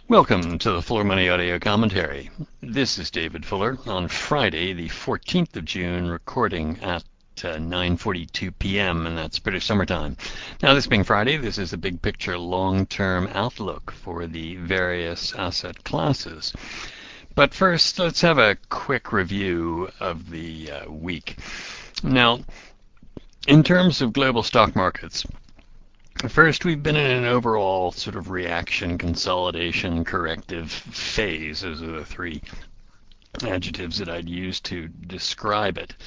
Welcome to the Fuller Money Audio Commentary. This is David Fuller on Friday, the 14th of June, recording at 9:42 p.m., and that's British summertime. Now, this being Friday, this is a big picture long-term outlook for the various asset classes. But first, let's have a quick review of the week. Now, in terms of global stock markets, first, we've been in an overall sort of reaction, consolidation, corrective phase. Those are the three adjectives that I'd use to describe it.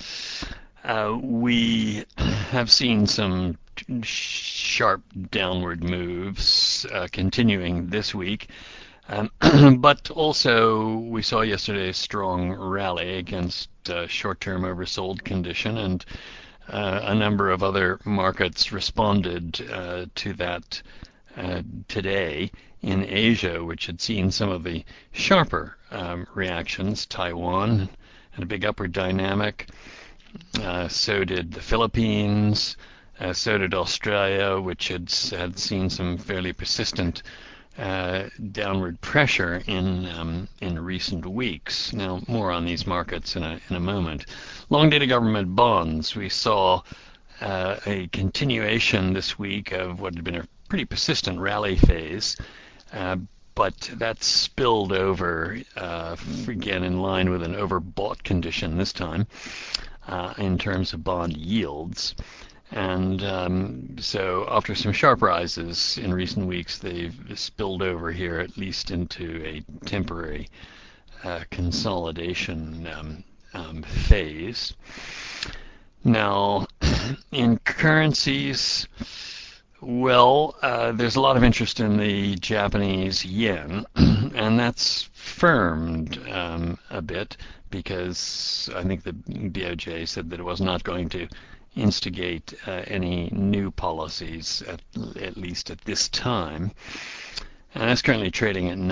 We have seen some sharp downward moves continuing this week. But also, we saw yesterday a strong rally against short-term oversold condition, and a number of other markets responded to that today. In Asia, which had seen some of the sharper reactions. Taiwan had a big upward dynamic. So did the Philippines. So did Australia, which had seen some fairly persistent downward pressure in recent weeks. Now, more on these markets in a moment. Long-dated government bonds. We saw a continuation this week of what had been a pretty persistent rally phase, but that spilled over again in line with an overbought condition this time in terms of bond yields. And so after some sharp rises in recent weeks, they've spilled over here at least into a temporary consolidation phase. Now, in currencies, well, there's a lot of interest in the Japanese yen, and that's firmed a bit because I think the BOJ said that it was not going to instigate any new policies, at least at this time. And that's currently trading at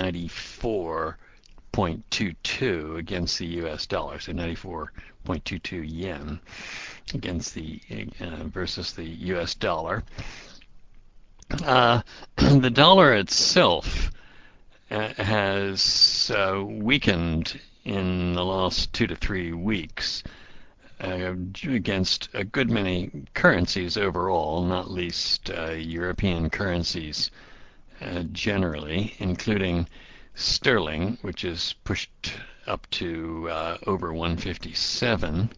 94.22 against the US dollar, so 94.22 yen against the versus the US dollar. The dollar itself has weakened in the last 2 to 3 weeks. Against a good many currencies overall, not least European currencies generally, including sterling, which is pushed up to over 157.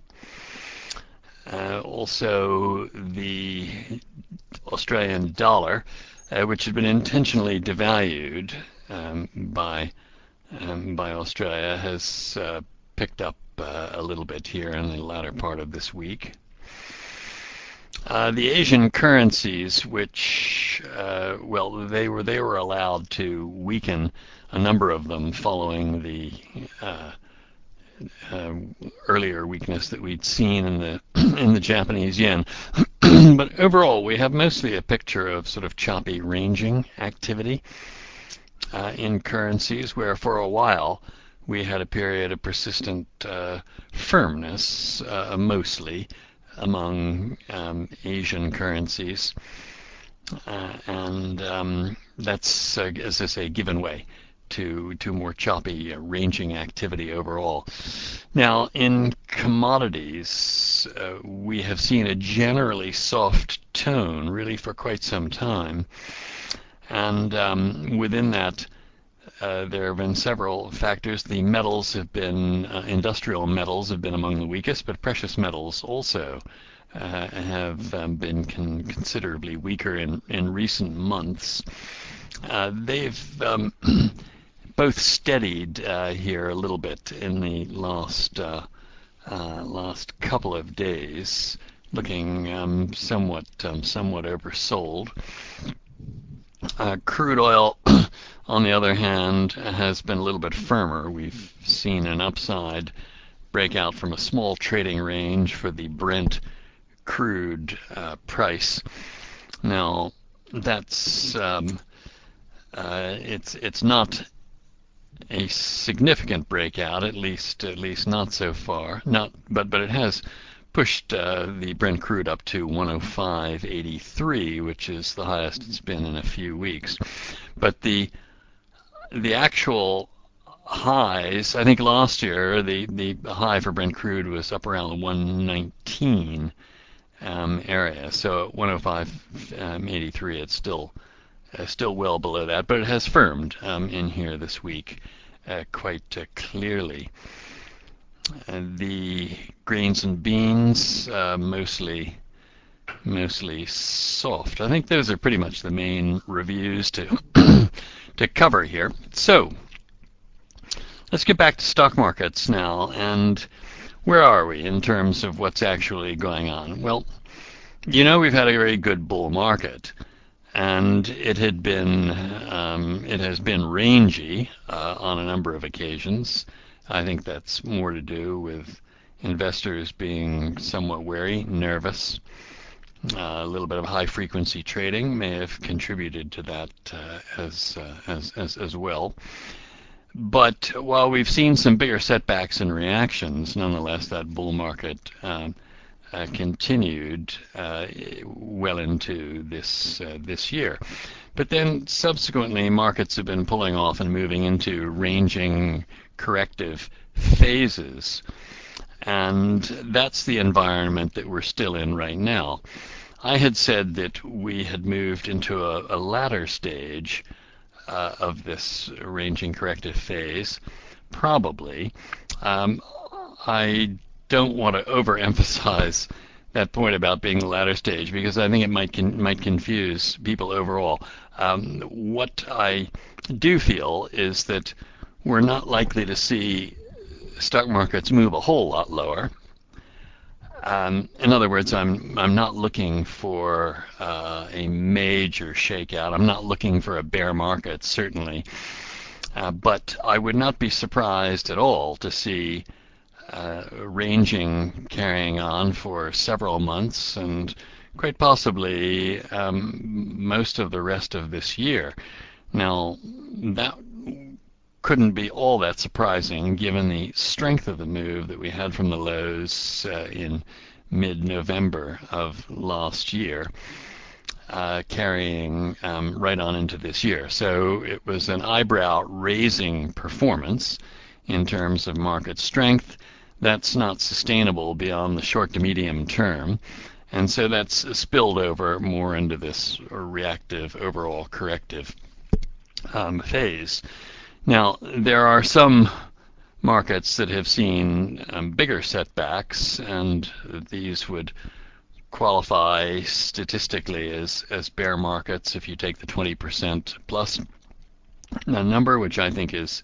Also, the Australian dollar, which had been intentionally devalued by Australia, has picked up a little bit here in the latter part of this week. The Asian currencies, which well, they were allowed to weaken, a number of them, following the earlier weakness that we'd seen in the in the Japanese yen. But overall, we have mostly a picture of sort of choppy ranging activity in currencies, where for a while we had a period of persistent firmness, mostly among Asian currencies, and that's, as I say, given way to more choppy ranging activity overall. Now, in commodities, we have seen a generally soft tone really for quite some time, and within that, there have been several factors. The metals have been, industrial metals have been among the weakest, but precious metals also have been considerably weaker in recent months. They've both steadied here a little bit in the last couple of days, looking somewhat oversold. Crude oil, on the other hand, has been a little bit firmer. We've seen an upside breakout from a small trading range for the Brent crude price. Now, that's it's not a significant breakout, at least not so far. But it has pushed the Brent crude up to 105.83, which is the highest it's been in a few weeks. But the The actual highs, I think last year the high for Brent crude was up around the 119 area. So at 105.83, it's still well below that, but it has firmed in here this week quite clearly. The grains and beans mostly soft. I think those are pretty much the main reviews to to cover here. So let's get back to stock markets now. And where are we in terms of what's actually going on? Well, we've had a very good bull market, and it has been rangy on a number of occasions. I think that's more to do with investors being somewhat wary, nervous. A little bit of high frequency trading may have contributed to that as well. But while we've seen some bigger setbacks and reactions, nonetheless, that bull market continued well into this year. But then subsequently, markets have been pulling off and moving into ranging corrective phases. And that's the environment that we're still in right now. I had said that we had moved into a latter stage of this ranging corrective phase, probably. I don't want to overemphasize that point about being the latter stage because I think it might confuse people overall. What I do feel is that we're not likely to see stock markets move a whole lot lower. In other words, I'm not looking for a major shakeout. I'm not looking for a bear market, certainly. But I would not be surprised at all to see ranging carrying on for several months and quite possibly most of the rest of this year. Now, that couldn't be all that surprising given the strength of the move that we had from the lows in mid-November of last year, carrying right on into this year. So it was an eyebrow-raising performance in terms of market strength. That's not sustainable beyond the short to medium term. And so that's spilled over more into this reactive, overall corrective phase. Now, there are some markets that have seen bigger setbacks, and these would qualify statistically as bear markets if you take the 20% plus number, which I think is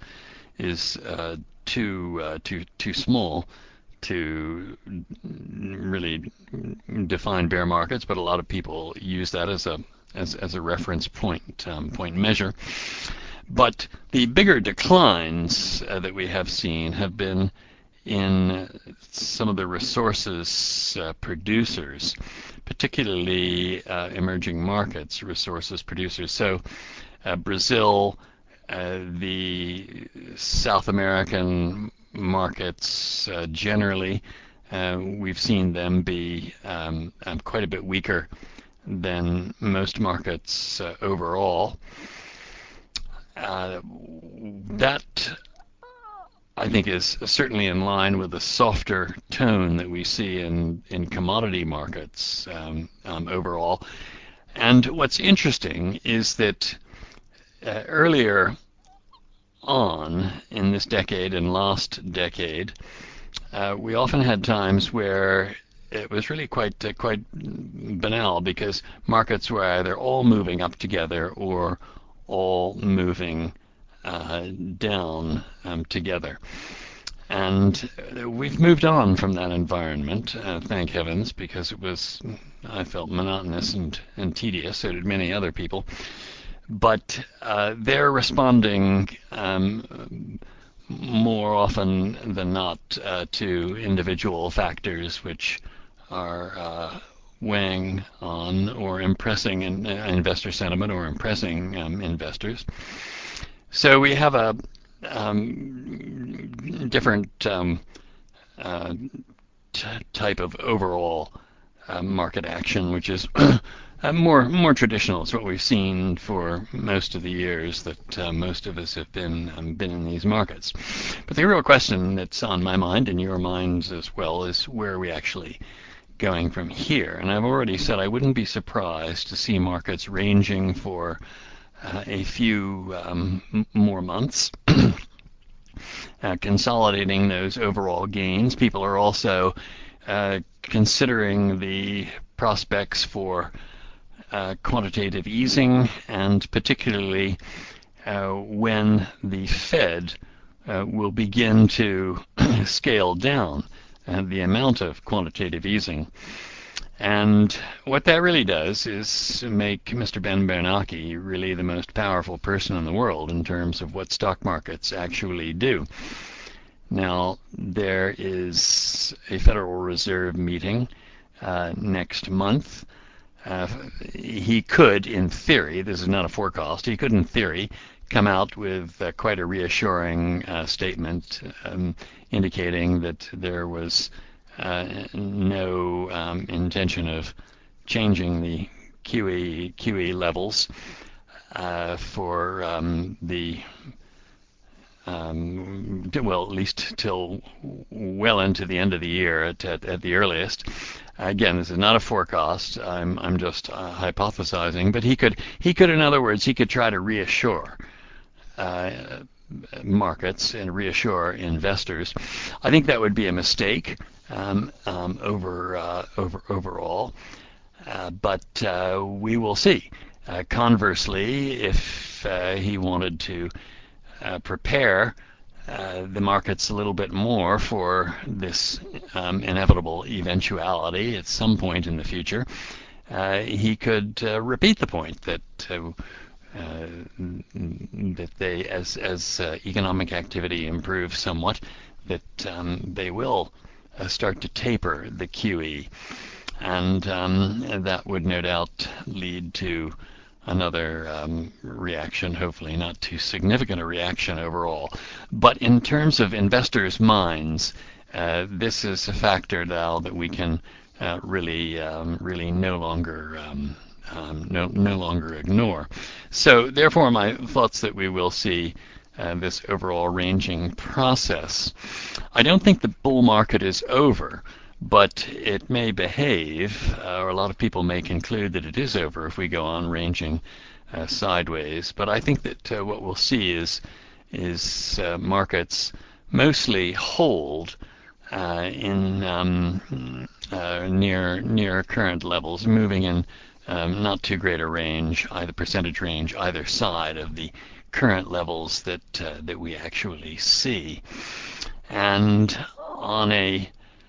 too small to really define bear markets, but a lot of people use that as a reference point measure. But the bigger declines that we have seen have been in some of the resources producers, particularly emerging markets resources producers. So Brazil, the South American markets generally, we've seen them be quite a bit weaker than most markets overall. That I think is certainly in line with the softer tone that we see in commodity markets overall. And what's interesting is that earlier on in this decade and last decade, we often had times where it was really quite banal because markets were either all moving up together or all moving down together. And we've moved on from that environment, thank heavens, because it was, I felt, monotonous and tedious. So did many other people. But they're responding more often than not to individual factors which are weighing on or impressing investor sentiment or impressing investors. So we have a different type of overall market action, which is more traditional. It's what we've seen for most of the years that most of us have been in these markets. But the real question that's on my mind and your minds as well is where are we actually going from here? And I've already said I wouldn't be surprised to see markets ranging for a few more months. Consolidating those overall gains. People are also considering the prospects for quantitative easing, and particularly when the Fed will begin to scale down the amount of quantitative easing. And what that really does is make Mr. Ben Bernanke really the most powerful person in the world in terms of what stock markets actually do. Now, there is a Federal Reserve meeting next month. He could, in theory, this is not a forecast, he could, in theory, come out with quite a reassuring statement indicating that there was no intention of changing the QE levels for the well, at least till well into the end of the year at the earliest. Again, this is not a forecast. I'm just hypothesizing, but he could, in other words, he could try to reassure markets and reassure investors. I think that would be a mistake overall, but we will see. Conversely, if he wanted to prepare the markets a little bit more for this inevitable eventuality at some point in the future, he could repeat the point that that they, as economic activity improves somewhat, that they will start to taper the QE, and that would no doubt lead to another reaction, hopefully not too significant a reaction overall. But in terms of investors' minds, this is a factor now that we can really no longer ignore. So therefore, my thoughts that we will see this overall ranging process. I don't think the bull market is over, but it may behave, or a lot of people may conclude that it is over if we go on ranging sideways. But I think that what we'll see is markets mostly hold in near current levels, moving in not too great a range, either percentage range, either side of the current levels that we actually see. And on a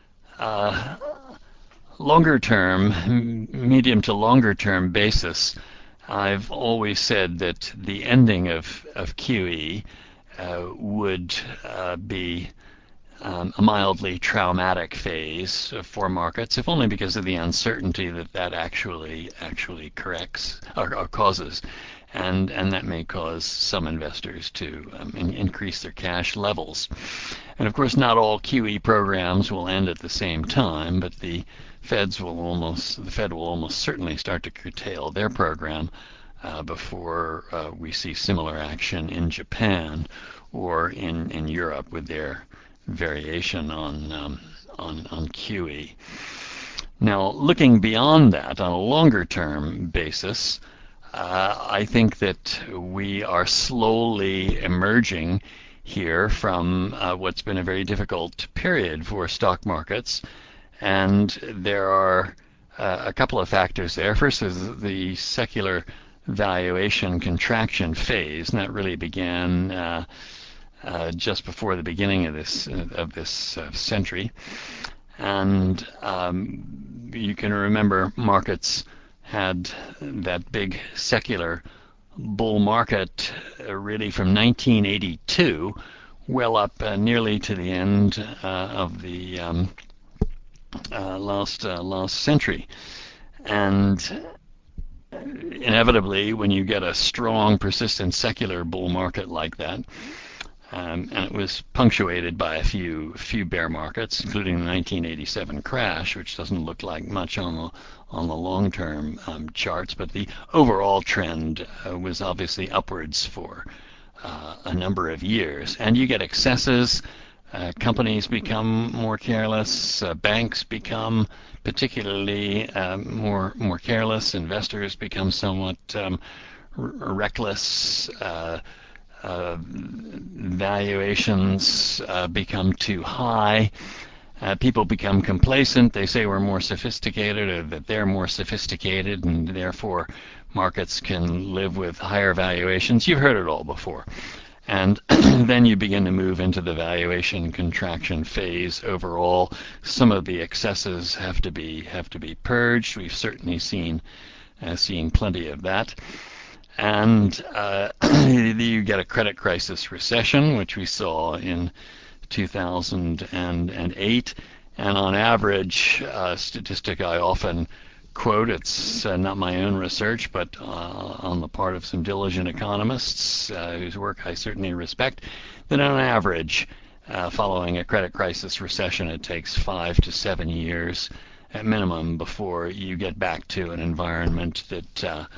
longer term, medium to longer term basis, I've always said that the ending of QE would be a mildly traumatic phase for markets, if only because of the uncertainty that actually corrects or causes, and that may cause some investors to increase their cash levels. And of course, not all QE programs will end at the same time, but the Fed will almost certainly start to curtail their program before we see similar action in Japan or in Europe with their variation on QE. Now, looking beyond that on a longer term basis, I think that we are slowly emerging here from what's been a very difficult period for stock markets, and there are a couple of factors there. First is the secular valuation contraction phase, and that really began just before the beginning of this century. And you can remember markets had that big secular bull market really from 1982 well up nearly to the end of the last century. And inevitably, when you get a strong, persistent secular bull market like that, And it was punctuated by a few bear markets, including the 1987 crash, which doesn't look like much on the long-term charts, but the overall trend was obviously upwards for a number of years. And you get excesses. Companies become more careless. Banks become particularly more careless. Investors become somewhat reckless. Valuations become too high. People become complacent. They say we're more sophisticated, or that they're more sophisticated, and therefore markets can live with higher valuations. You've heard it all before. And then you begin to move into the valuation contraction phase overall. Some of the excesses have to be purged. We've certainly seen plenty of that. And you get a credit crisis recession, which we saw in 2008. And on average, a statistic I often quote, it's not my own research, but on the part of some diligent economists whose work I certainly respect, that on average, following a credit crisis recession, it takes 5 to 7 years at minimum before you get back to an environment that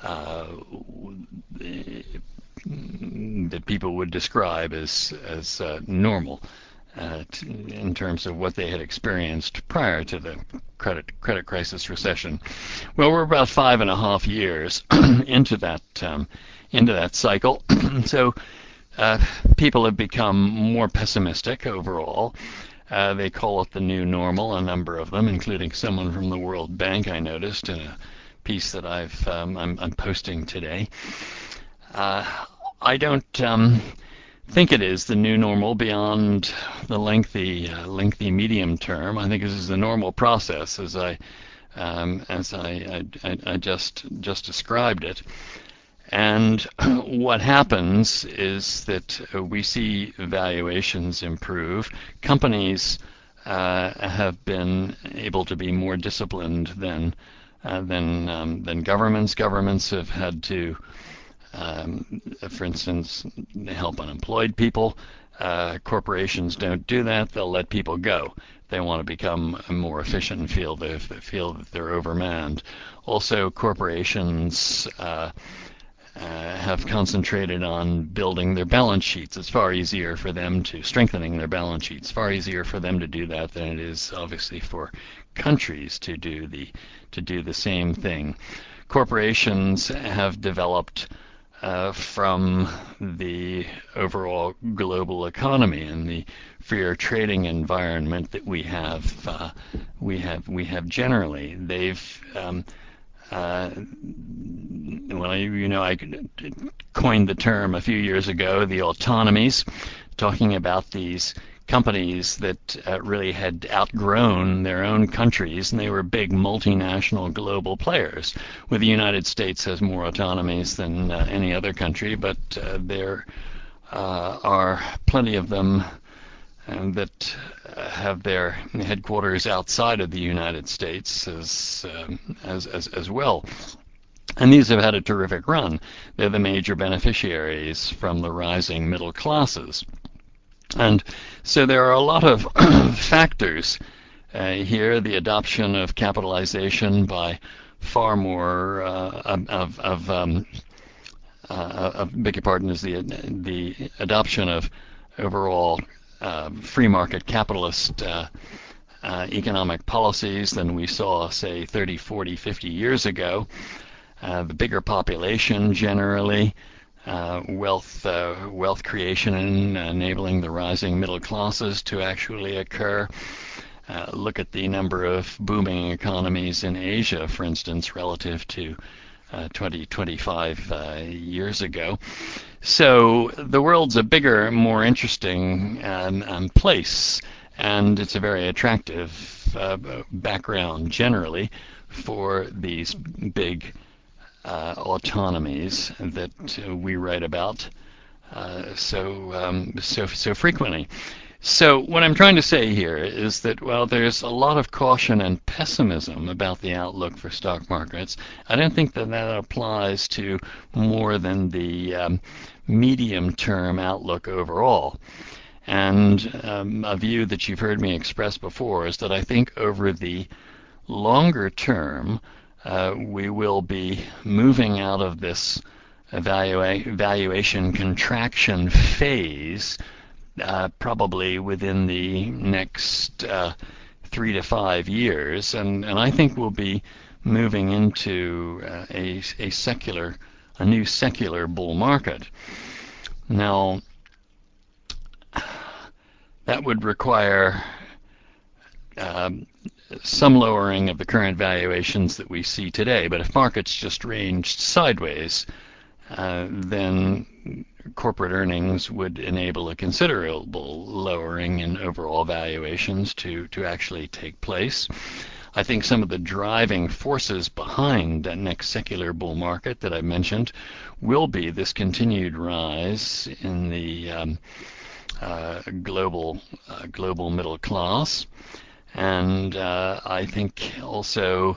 people would describe as normal in terms of what they had experienced prior to the credit crisis recession. Well, we're about 5.5 years into that cycle, so people have become more pessimistic overall. They call it the new normal, a number of them, including someone from the World Bank I noticed in a piece that I'm posting today. I don't think it is the new normal beyond the lengthy medium term. I think this is the normal process as I just described it. And what happens is that we see valuations improve. Companies have been able to be more disciplined than governments. Governments have had to, for instance, help unemployed people. Corporations don't do that. They'll let people go. They want to become more efficient and feel that they're overmanned. Also, corporations have concentrated on building their balance sheets. It's far easier for them to strengthening their balance sheets. Far easier for them to do that than it is obviously for countries to do the same thing. Corporations have developed from the overall global economy and the freer trading environment that we have generally. They've I coined the term a few years ago, the autonomies, talking about these companies that really had outgrown their own countries, and they were big multinational global players. With the United States has more autonomies than any other country, but there are plenty of them that have their headquarters outside of the United States as well. And these have had a terrific run. They're the major beneficiaries from the rising middle classes. And so there are a lot of factors here. The adoption of capitalization by far more beg your pardon, is the adoption of overall free market capitalist economic policies than we saw, say, 30, 40, 50 years ago. The bigger population generally, wealth creation and enabling the rising middle classes to actually occur. Look at the number of booming economies in Asia, for instance, relative to 25 years ago. So the world's a bigger, more interesting place, and it's a very attractive background generally for these big autonomies that we write about so frequently. So what I'm trying to say here is that while there's a lot of caution and pessimism about the outlook for stock markets, I don't think that that applies to more than the medium-term outlook overall. And a view that you've heard me express before is that I think over the longer term, we will be moving out of this valuation contraction phase probably within the next 3 to 5 years, and I think we'll be moving into a new secular bull market. Now, that would require um, some lowering of the current valuations that we see today. But if markets just ranged sideways, then corporate earnings would enable a considerable lowering in overall valuations to actually take place. I think some of the driving forces behind that next secular bull market that I mentioned will be this continued rise in the global middle class, and I think also,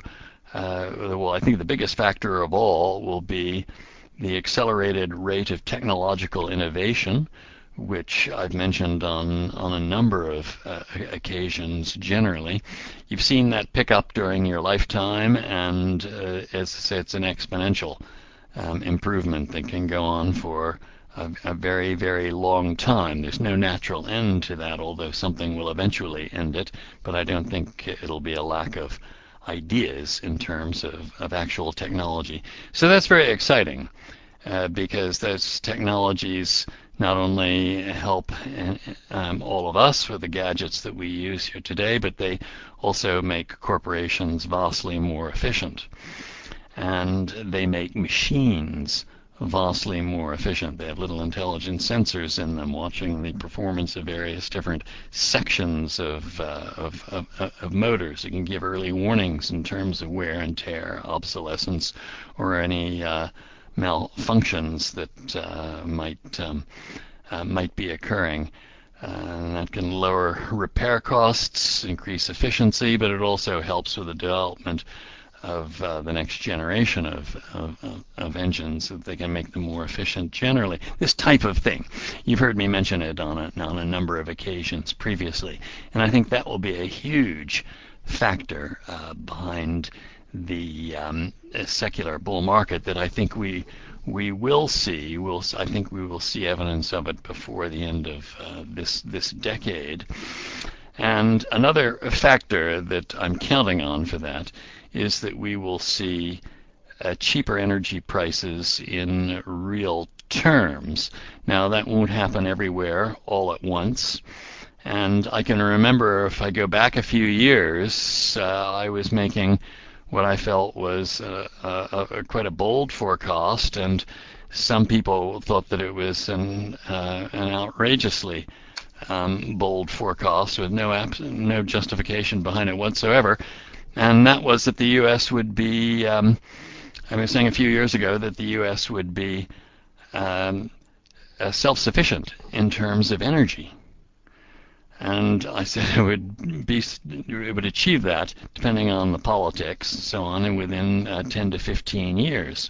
I think the biggest factor of all will be the accelerated rate of technological innovation, which I've mentioned on a number of occasions generally. You've seen that pick up during your lifetime, and as I say, it's an exponential improvement that can go on for a very, very long time. There's no natural end to that, although something will eventually end it, but I don't think it'll be a lack of ideas in terms of actual technology. So that's very exciting because those technologies not only help all of us with the gadgets that we use here today, but they also make corporations vastly more efficient. And they make machines vastly more efficient. They have little intelligent sensors in them watching the performance of various different sections of motors. It can give early warnings in terms of wear and tear, obsolescence, or any malfunctions that might be occurring. And that can lower repair costs, increase efficiency, but it also helps with the development of the next generation of engines so that they can make them more efficient generally. This type of thing. You've heard me mention it on a number of occasions previously. And I think that will be a huge factor behind the secular bull market that I think we will see. I think we will see evidence of it before the end of this decade. And another factor that I'm counting on for that is that we will see cheaper energy prices in real terms. Now, that won't happen everywhere all at once. And I can remember, if I go back a few years, I was making what I felt was quite a bold forecast, and some people thought that it was an outrageously bold forecast with no justification behind it whatsoever. And that was that the U.S. would be, I was saying a few years ago that the U.S. would be self-sufficient in terms of energy. And I said it would achieve that, depending on the politics and so on, and within 10 to 15 years.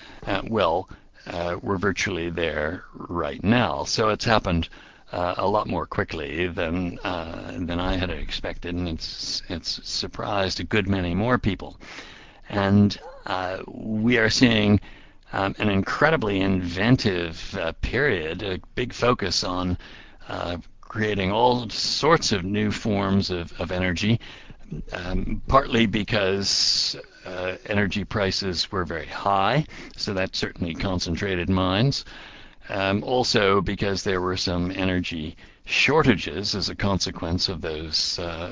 We're virtually there right now. So it's happened a lot more quickly than I had expected, and it's surprised a good many more people. And we are seeing an incredibly inventive period, a big focus on creating all sorts of new forms of energy, partly because energy prices were very high, so that certainly concentrated minds. Also because there were some energy shortages as a consequence of those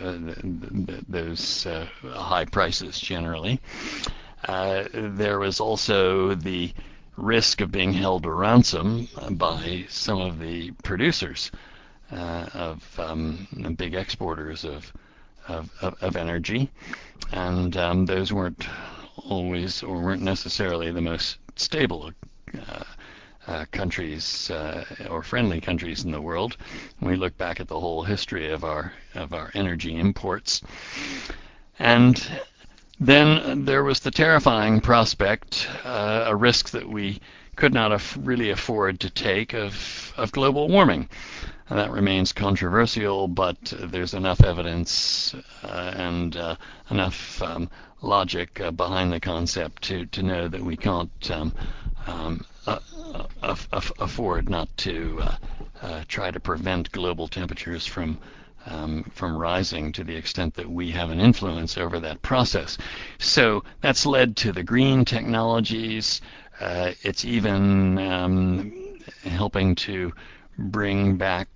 high prices generally. There was also the risk of being held to ransom by some of the producers of big exporters of energy, and those weren't always or weren't necessarily the most stable countries or friendly countries in the world. We look back at the whole history of our energy imports, and then there was the terrifying prospect, a risk that we could not really afford to take, of global warming. And that remains controversial, but there's enough evidence and enough logic behind the concept to know that we can't afford not to try to prevent global temperatures from rising to the extent that we have an influence over that process. So that's led to the green technologies. It's even helping to bring back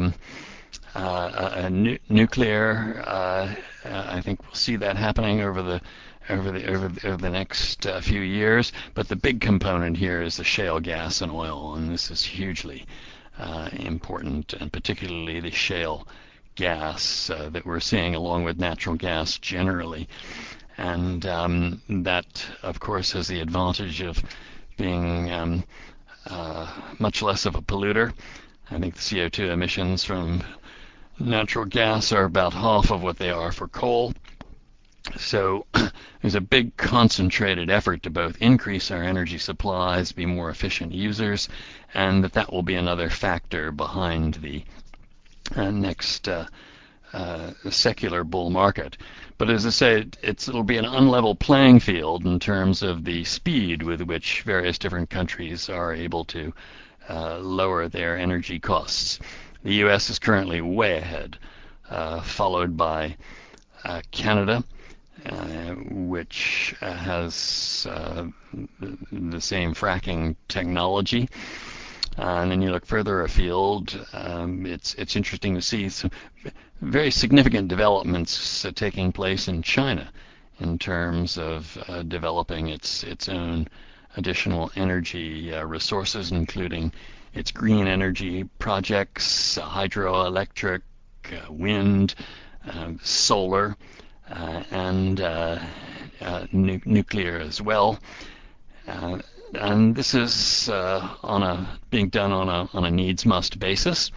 nuclear. I think we'll see that happening over the next few years. But the big component here is the shale gas and oil, and this is hugely important, and particularly the shale gas that we're seeing along with natural gas generally. And that, of course, has the advantage of being much less of a polluter. I think the CO2 emissions from natural gas are about half of what they are for coal. So there's a big concentrated effort to both increase our energy supplies, be more efficient users, and that will be another factor behind the next secular bull market. But as I say, it'll be an unlevel playing field in terms of the speed with which various different countries are able to lower their energy costs. The U.S. is currently way ahead, followed by Canada, which has the same fracking technology. And then you look further afield, it's interesting to see some very significant developments taking place in China in terms of developing its own additional energy resources, including its green energy projects, hydroelectric, wind, solar, and nuclear as well. And this is being done on a needs must basis.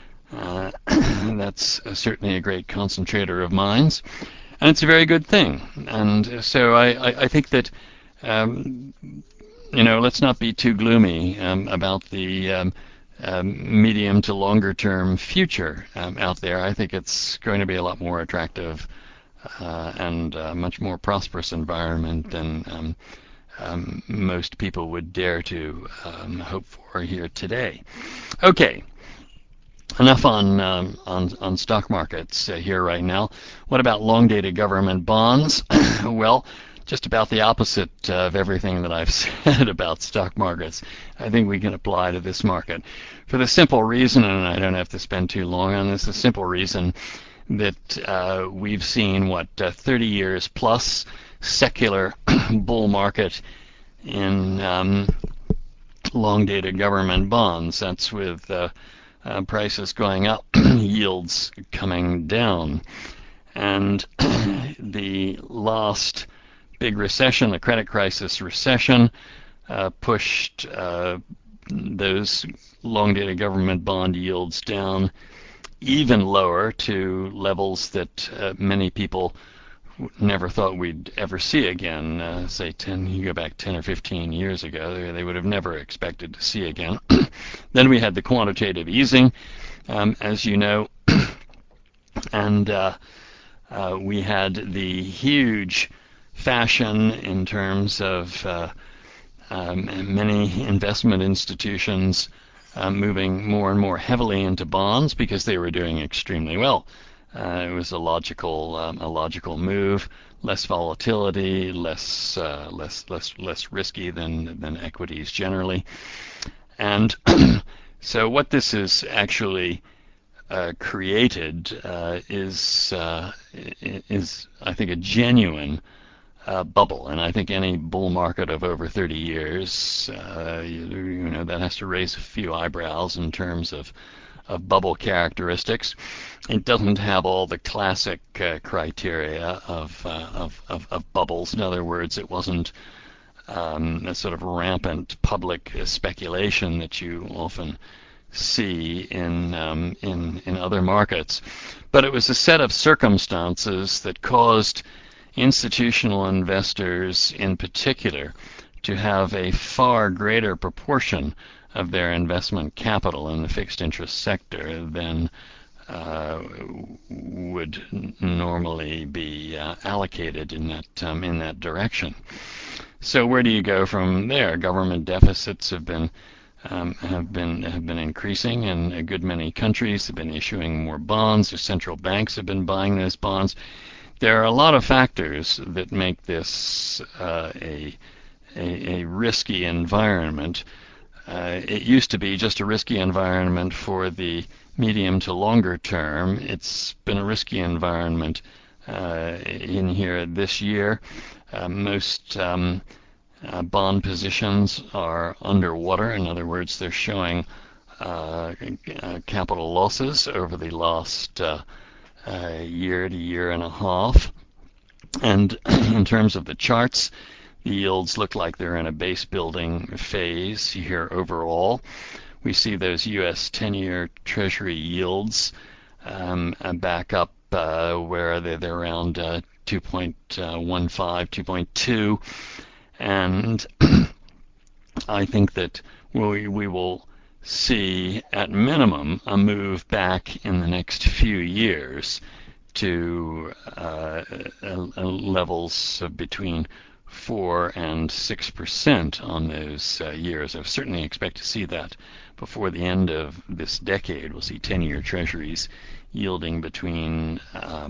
That's certainly a great concentrator of minds, and it's a very good thing. And so I think that let's not be too gloomy about the medium to longer term future out there. I think it's going to be a lot more attractive and much more prosperous environment than most people would dare to hope for here today. Okay, enough on stock markets here right now. What about long-dated government bonds? Well, just about the opposite of everything that I've said about stock markets, I think we can apply to this market. For the simple reason, and I don't have to spend too long on this, the simple reason that we've seen, 30 years plus secular bull market in long-dated government bonds. That's with prices going up, yields coming down. And the last big recession, the credit crisis recession, pushed those long-dated government bond yields down even lower to levels that many people never thought we'd ever see again. Say you go back 10 or 15 years ago, they would have never expected to see again. Then we had the quantitative easing, as you know, and we had the huge fashion in terms of many investment institutions moving more and more heavily into bonds because they were doing extremely well. It was a logical move, less volatility, less risky than equities generally. And so what this is actually created is I think a genuine bubble, and I think any bull market of over 30 years, that has to raise a few eyebrows in terms of bubble characteristics. It doesn't have all the classic criteria of bubbles. In other words, it wasn't a sort of rampant public speculation that you often see in other markets. But it was a set of circumstances that caused institutional investors in particular to have a far greater proportion of their investment capital in the fixed interest sector than would normally be allocated in that direction. So where do you go from there? Government deficits have been increasing in a good many countries. Have been issuing more bonds. The central banks have been buying those bonds. There are a lot of factors that make this a risky environment. It used to be just a risky environment for the medium to longer term. It's been a risky environment in here this year. Most bond positions are underwater. In other words, they're showing capital losses over the last year to year and a half. And in terms of the charts, the yields look like they're in a base building phase here overall. We see those U.S. 10-year Treasury yields back up where they're around 2.15, 2.2. And I think that we will see at minimum a move back in the next few years to levels of between 4 and 6% on those years. I certainly expect to see that before the end of this decade. We'll see 10-year treasuries yielding between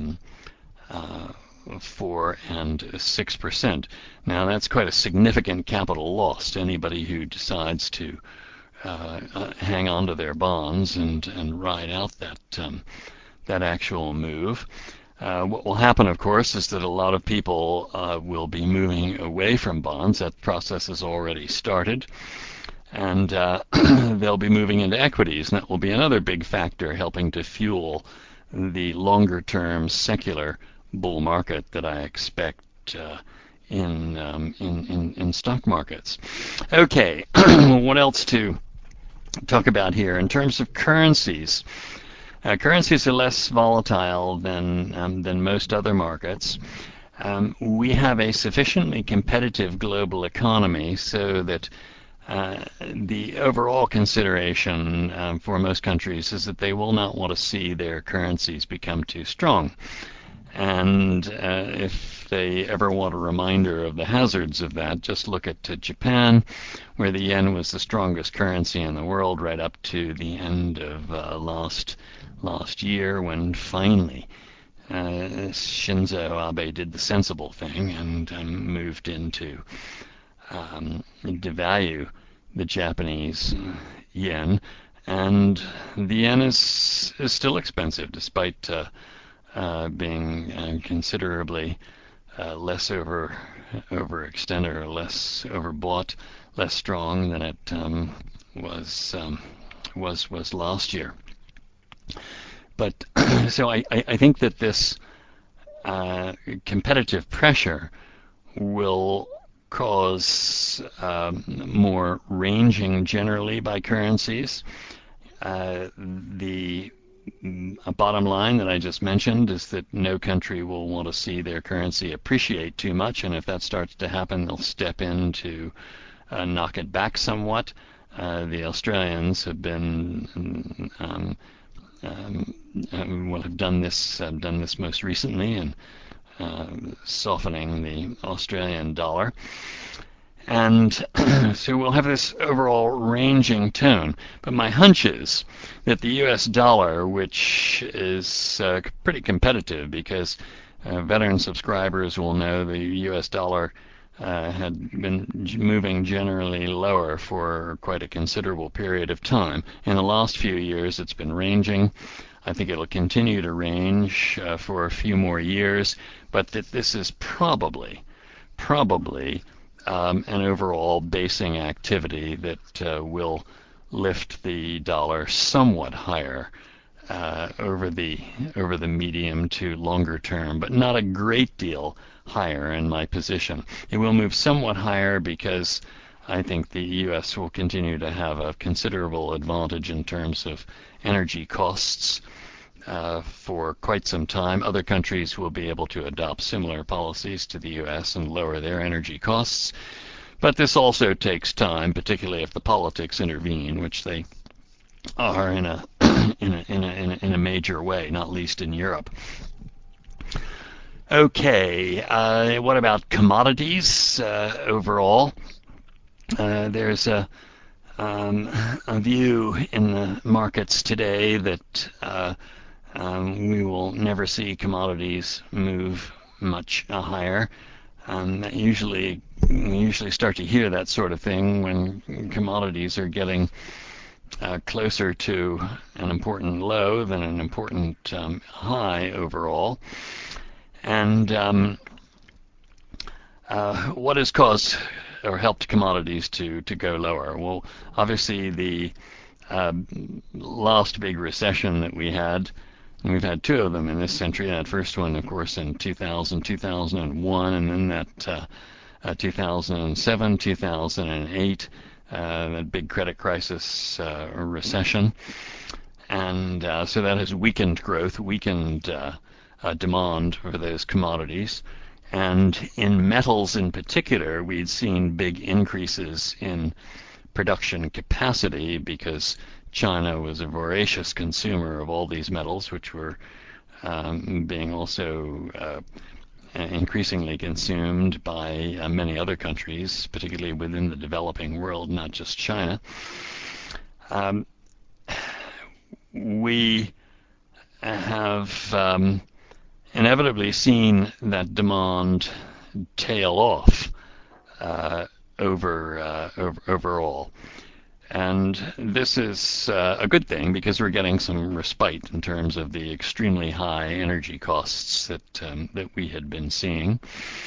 4 and 6%. Now that's quite a significant capital loss to anybody who decides to hang on to their bonds and ride out that actual move. What will happen, of course, is that a lot of people will be moving away from bonds. That process has already started. And they'll be moving into equities, and that will be another big factor helping to fuel the longer-term secular bull market that I expect in stock markets. Okay, what else to talk about here? In terms of currencies, currencies are less volatile than most other markets. We have a sufficiently competitive global economy so that the overall consideration for most countries is that they will not want to see their currencies become too strong. And if they ever want a reminder of the hazards of that, just look at Japan, where the yen was the strongest currency in the world right up to the end of last year, when finally Shinzo Abe did the sensible thing and moved into devalue the Japanese yen. And the yen is still expensive, despite being considerably less overextended or less overbought, less strong than it was last year. But so I think that this competitive pressure will cause more ranging generally by currencies. The bottom line that I just mentioned is that no country will want to see their currency appreciate too much, and if that starts to happen, they'll step in to knock it back somewhat. The Australians have been have done this most recently, and softening the Australian dollar. And so we'll have this overall ranging tone. But my hunch is that the US dollar, which is pretty competitive because veteran subscribers will know the US dollar had been moving generally lower for quite a considerable period of time. In the last few years, it's been ranging. I think it'll continue to range for a few more years, but that this is probably an overall basing activity that will lift the dollar somewhat higher over the medium to longer term, but not a great deal higher in my position. It will move somewhat higher because I think the U.S. will continue to have a considerable advantage in terms of energy costs for quite some time. Other countries will be able to adopt similar policies to the U.S. and lower their energy costs. But this also takes time, particularly if the politics intervene, which they are in a in a major way, not least in Europe. Okay, what about commodities overall? There's a view in the markets today that we will never see commodities move much higher. We usually start to hear that sort of thing when commodities are getting closer to an important low than an important high overall. And what has caused or helped commodities to go lower? Well, obviously the last big recession that we had, and we've had two of them in this century. That first one, of course, in 2000, 2001, and then that 2007, 2008, that big credit crisis recession. And so that has weakened growth, weakened demand for those commodities. And in metals in particular, we'd seen big increases in production capacity because China was a voracious consumer of all these metals, which were being also increasingly consumed by many other countries, particularly within the developing world, not just China. We have inevitably seen that demand tail off overall. And this is a good thing because we're getting some respite in terms of the extremely high energy costs that we had been seeing.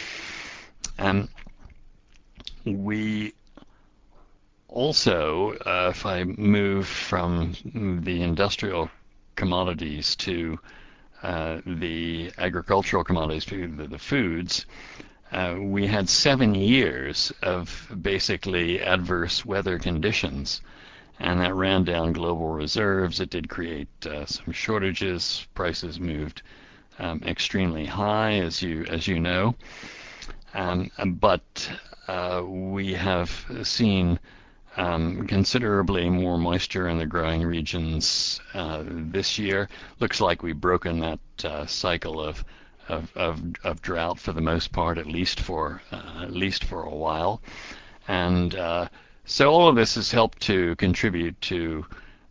We also, if I move from the industrial commodities to the agricultural commodities, the foods, we had 7 years of basically adverse weather conditions, and that ran down global reserves. It did create some shortages. Prices moved extremely high, as you know. But we have seen considerably more moisture in the growing regions this year. Looks like we've broken that cycle of drought for the most part, at least for a while. And so all of this has helped to contribute to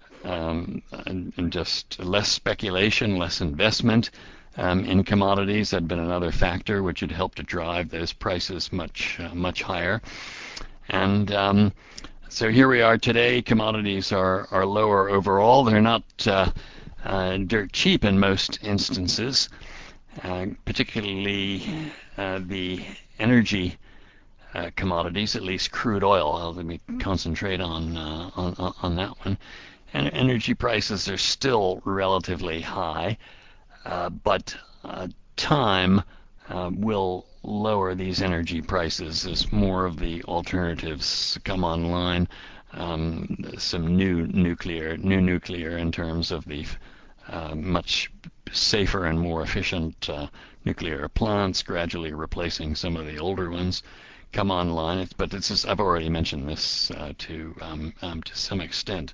just less speculation, less investment in commodities. Had been another factor which had helped to drive those prices much higher. And so here we are today. Commodities are lower overall. They're not dirt cheap in most instances. Particularly the energy commodities, at least crude oil. Let me concentrate on that one. And energy prices are still relatively high, but time will lower these energy prices as more of the alternatives come online. Some new nuclear in terms of the much safer and more efficient nuclear plants, gradually replacing some of the older ones, come online. But I've already mentioned this to some extent.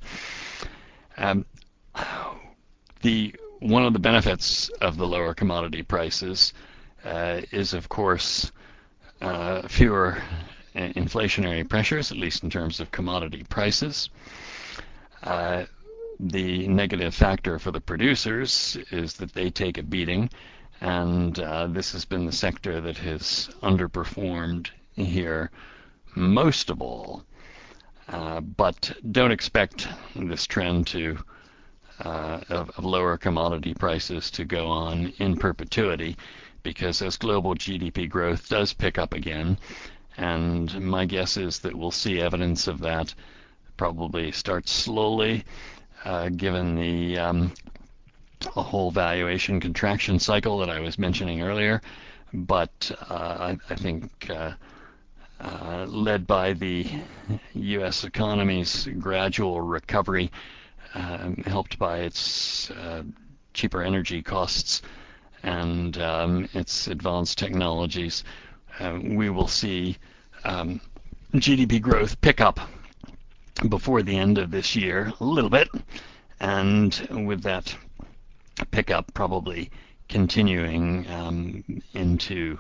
One of the benefits of the lower commodity prices is, of course, fewer inflationary pressures, at least in terms of commodity prices. The negative factor for the producers is that they take a beating, and this has been the sector that has underperformed here most of all. But don't expect this trend of lower commodity prices to go on in perpetuity, because as global GDP growth does pick up again, and my guess is that we'll see evidence of that probably start slowly, given the a whole valuation contraction cycle that I was mentioning earlier, but I think led by the U.S. economy's gradual recovery, helped by its cheaper energy costs and its advanced technologies, we will see GDP growth pick up before the end of this year a little bit, and with that pickup probably continuing into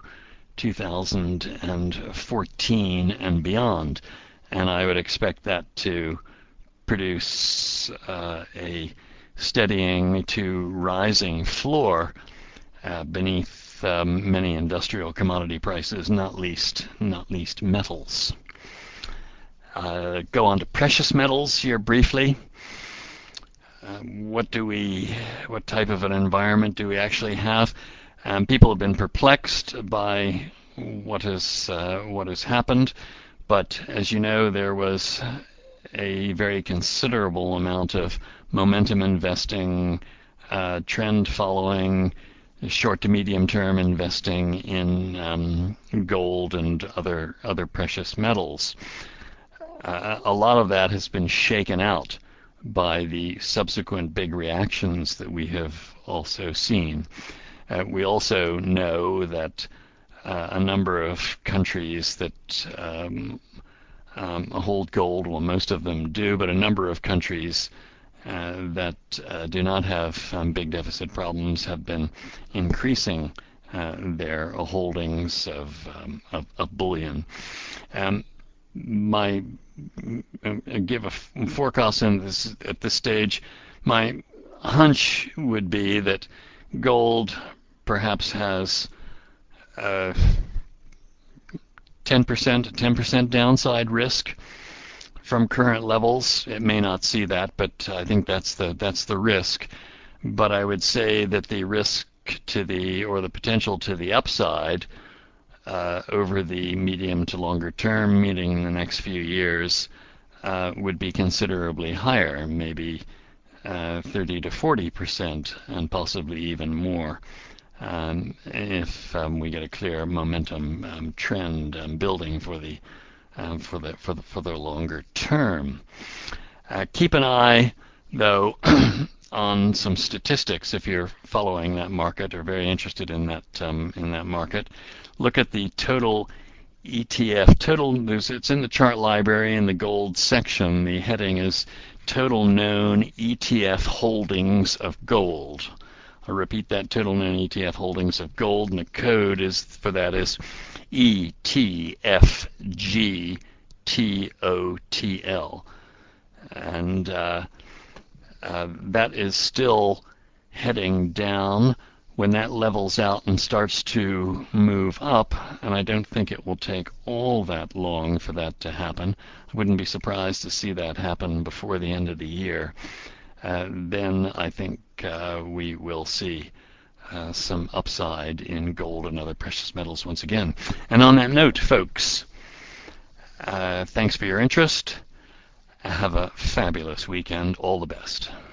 2014 and beyond. And I would expect that to produce a steadying to rising floor beneath many industrial commodity prices, not least metals. Go on to precious metals here briefly. What type of an environment do we actually have? People have been perplexed by what has happened, but as you know, there was a very considerable amount of momentum investing, trend following, short to medium term investing in gold and other precious metals. A lot of that has been shaken out by the subsequent big reactions that we have also seen. We also know that a number of countries that hold gold, well, most of them do, but a number of countries that do not have big deficit problems have been increasing their holdings of bullion. Give a forecast at this stage. My hunch would be that gold perhaps has 10% downside risk from current levels. It may not see that, but I think that's the risk. But I would say that the risk to the potential to the upside over the medium to longer term, meaning in the next few years, would be considerably higher, maybe 30 to 40%, and possibly even more, if we get a clear momentum trend building for the longer term. Keep an eye, though, on some statistics if you're following that market or very interested in that market. Look at the total ETF. It's in the chart library in the gold section. The heading is Total Known ETF Holdings of Gold. I'll repeat that: total known ETF holdings of gold, and the code for that is ETFGTOTL. And that is still heading down. When that levels out and starts to move up, and I don't think it will take all that long for that to happen, I wouldn't be surprised to see that happen before the end of the year, then I think we will see some upside in gold and other precious metals once again. And on that note, folks, thanks for your interest. Have a fabulous weekend. All the best.